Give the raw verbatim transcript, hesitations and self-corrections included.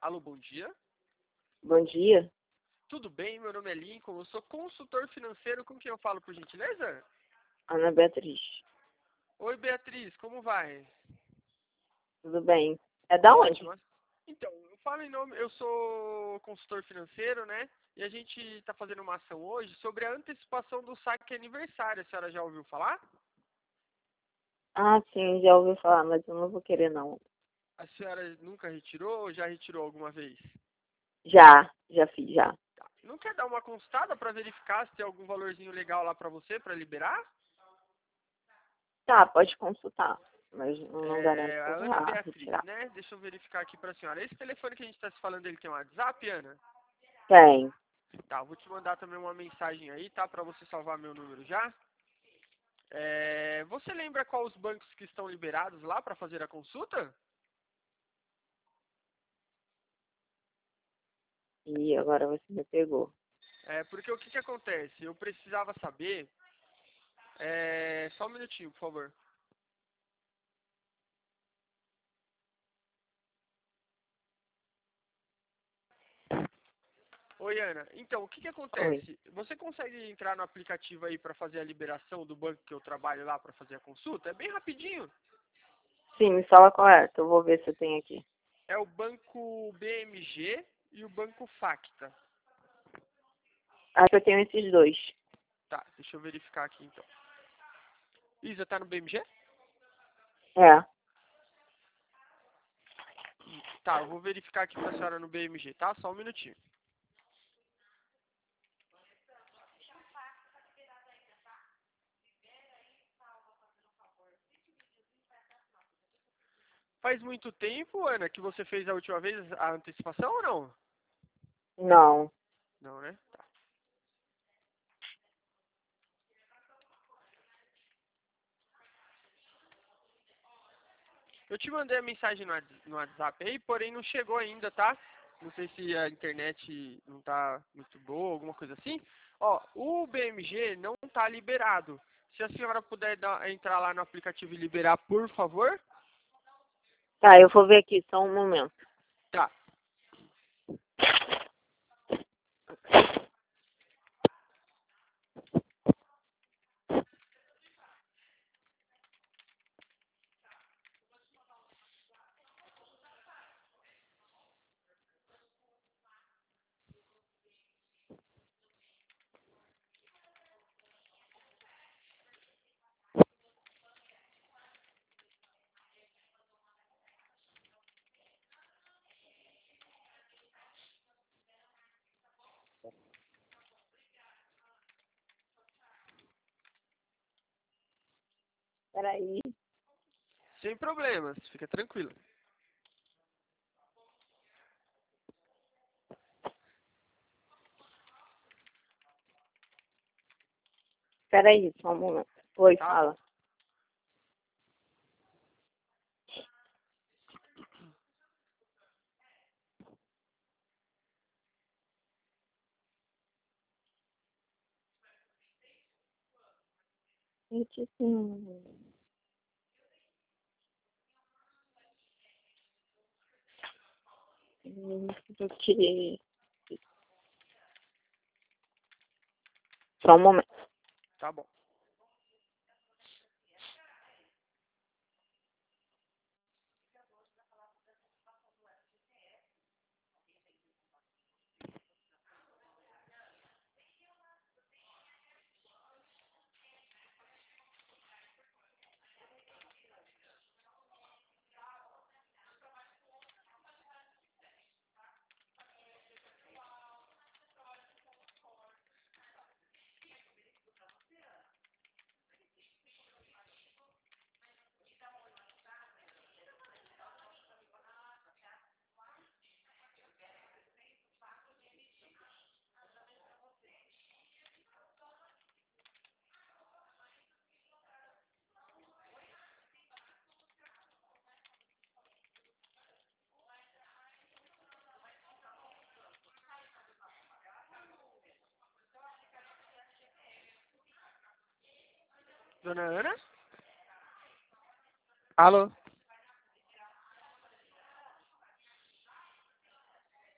Alô, bom dia. Bom dia. Tudo bem? Meu nome é Lincoln, eu sou consultor financeiro. Com quem eu falo, por gentileza? Ana Beatriz. Oi, Beatriz, como vai? Tudo bem? É da onde? Ótimo. Então, eu falo em nome, eu sou consultor financeiro, né? E a gente está fazendo uma ação hoje sobre a antecipação do saque aniversário. A senhora já ouviu falar? Ah, sim, já ouvi falar, mas eu não vou querer não. A senhora nunca retirou ou já retirou alguma vez? Já, já fiz, já. Tá. Não quer dar uma consultada para verificar se tem algum valorzinho legal lá para você, para liberar? Tá, pode consultar, mas eu não garanto É, que eu a vou Ana lá Beatriz, retirar. né? Deixa eu verificar aqui pra senhora. Esse telefone que a gente está se falando, ele tem um WhatsApp, Ana? Tem. Tá, eu vou te mandar também uma mensagem aí, tá? Pra você salvar meu número já. É, você lembra qual os bancos que estão liberados lá para fazer a consulta? E agora você me pegou. É, porque o que que acontece? Eu precisava saber... É, só um minutinho, por favor. Oi, Ana. Então, o que que Oi. acontece? Você consegue entrar no aplicativo aí para fazer a liberação do banco que eu trabalho lá para fazer a consulta? É bem rapidinho. Sim, me fala qual é, que eu vou ver se eu tenho aqui. É o banco B M G e o banco Facta. Acho que eu tenho esses dois. Tá, deixa eu verificar aqui então. Isa, tá no B M G? É. Tá, eu vou verificar aqui pra senhora no B M G, tá? Só um minutinho. Faz muito tempo, Ana, que você fez a última vez a antecipação ou não? Não. Não, né? Tá. Eu te mandei a mensagem no Whats- no WhatsApp aí, porém não chegou ainda, tá? Não sei se a internet não tá muito boa, alguma coisa assim. Ó, o B M G não tá liberado. Se a senhora puder dar- entrar lá no aplicativo e liberar, por favor. Tá, eu vou ver aqui, só um momento. Tá. Peraí. Sem problemas, fica tranquilo. Peraí, só um momento. Oi, Tá bom. fala. Gente, sim. Do que... Só um momento. Tá bom. Dona Ana? Alô?